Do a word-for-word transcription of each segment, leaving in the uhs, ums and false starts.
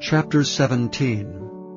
Chapter seventeen.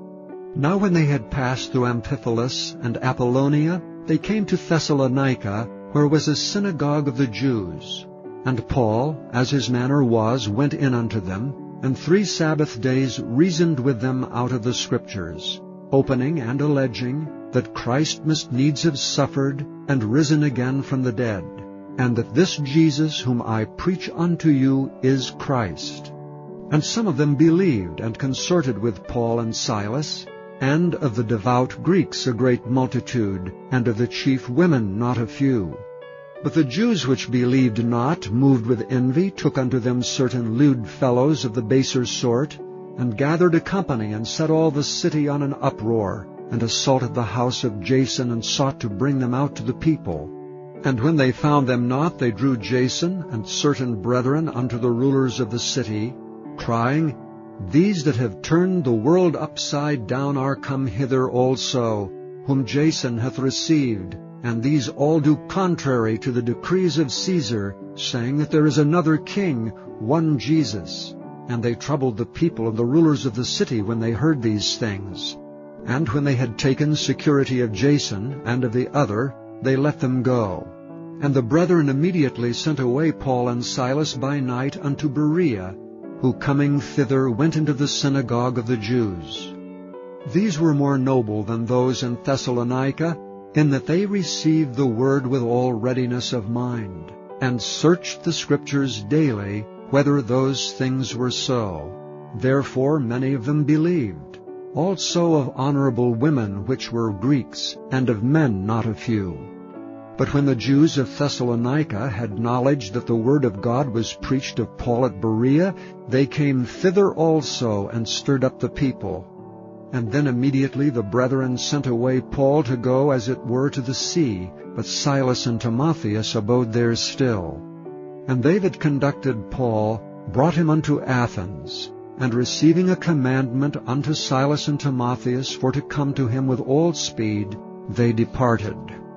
Now when they had passed through Amphipolis and Apollonia, they came to Thessalonica, where was a synagogue of the Jews. And Paul, as his manner was, went in unto them, and three Sabbath days reasoned with them out of the Scriptures, opening and alleging that Christ must needs have suffered and risen again from the dead, and that this Jesus whom I preach unto you is Christ. And some of them believed, and consorted with Paul and Silas, and of the devout Greeks a great multitude, and of the chief women not a few. But the Jews which believed not, moved with envy, took unto them certain lewd fellows of the baser sort, and gathered a company, and set all the city on an uproar, and assaulted the house of Jason, and sought to bring them out to the people. And when they found them not, they drew Jason and certain brethren unto the rulers of the city, crying, These that have turned the world upside down are come hither also, whom Jason hath received, and these all do contrary to the decrees of Caesar, saying that there is another king, one Jesus. And they troubled the people and the rulers of the city when they heard these things. And when they had taken security of Jason and of the other, they let them go. And the brethren immediately sent away Paul and Silas by night unto Berea, who coming thither went into the synagogue of the Jews. These were more noble than those in Thessalonica, in that they received the word with all readiness of mind, and searched the Scriptures daily, whether those things were so. Therefore many of them believed, also of honorable women which were Greeks, and of men not a few. But when the Jews of Thessalonica had knowledge that the word of God was preached of Paul at Berea, they came thither also, and stirred up the people. And then immediately the brethren sent away Paul to go as it were to the sea, but Silas and Timotheus abode there still. And they that conducted Paul brought him unto Athens, and receiving a commandment unto Silas and Timotheus for to come to him with all speed, they departed.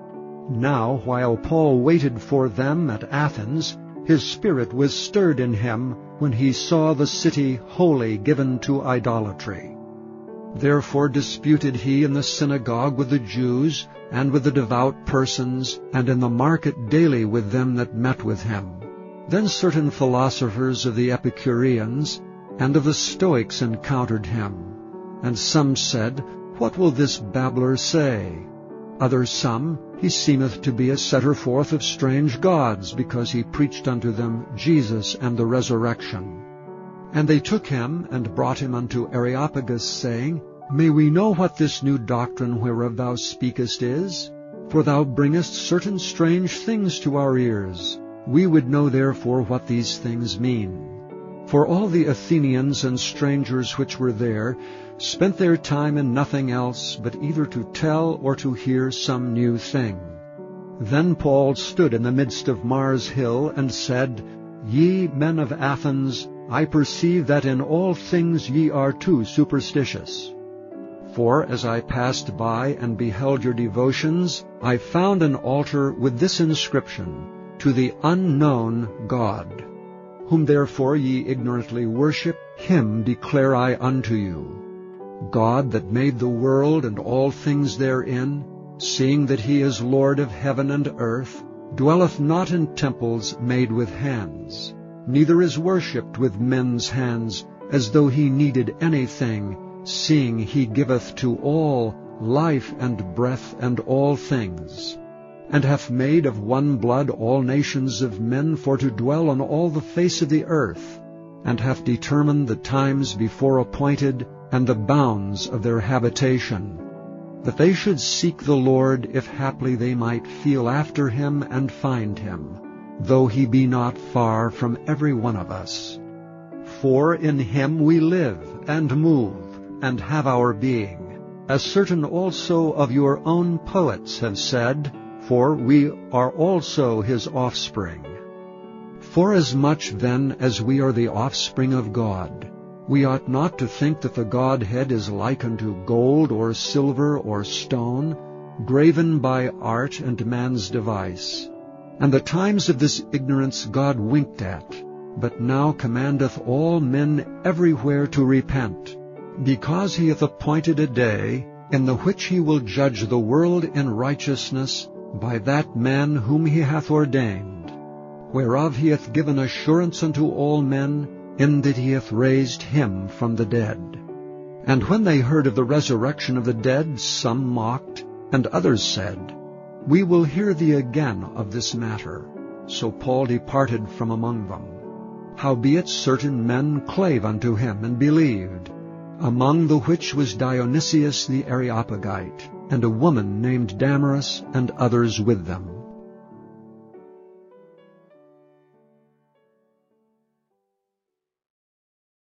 Now, while Paul waited for them at Athens, his spirit was stirred in him when he saw the city wholly given to idolatry. Therefore disputed he in the synagogue with the Jews, and with the devout persons, and in the market daily with them that met with him. Then certain philosophers of the Epicureans and of the Stoics encountered him. And some said, What will this babbler say? Others some, He seemeth to be a setter forth of strange gods, because he preached unto them Jesus and the resurrection. And they took him, and brought him unto Areopagus, saying, May we know what this new doctrine whereof thou speakest is? For thou bringest certain strange things to our ears. We would know therefore what these things mean. For all the Athenians and strangers which were there spent their time in nothing else but either to tell or to hear some new thing. Then Paul stood in the midst of Mars Hill, and said, Ye men of Athens, I perceive that in all things ye are too superstitious. For as I passed by and beheld your devotions, I found an altar with this inscription, To the unknown God. Whom therefore ye ignorantly worship, him declare I unto you. God that made the world and all things therein, seeing that he is Lord of heaven and earth, dwelleth not in temples made with hands, neither is worshipped with men's hands, as though he needed anything, seeing he giveth to all life and breath and all things, and hath made of one blood all nations of men for to dwell on all the face of the earth, and hath determined the times before appointed, and the bounds of their habitation, that they should seek the Lord, if haply they might feel after him and find him, though he be not far from every one of us. For in him we live, and move, and have our being, as certain also of your own poets have said, for we are also his offspring. Forasmuch then as we are the offspring of God, we ought not to think that the Godhead is like unto gold or silver or stone, graven by art and man's device. And the times of this ignorance God winked at, but now commandeth all men everywhere to repent, because he hath appointed a day, in the which he will judge the world in righteousness by that man whom he hath ordained, whereof he hath given assurance unto all men, in that he hath raised him from the dead. And when they heard of the resurrection of the dead, some mocked, and others said, We will hear thee again of this matter. So Paul departed from among them. Howbeit certain men clave unto him, and believed, among the which was Dionysius the Areopagite, and a woman named Damaris, and others with them.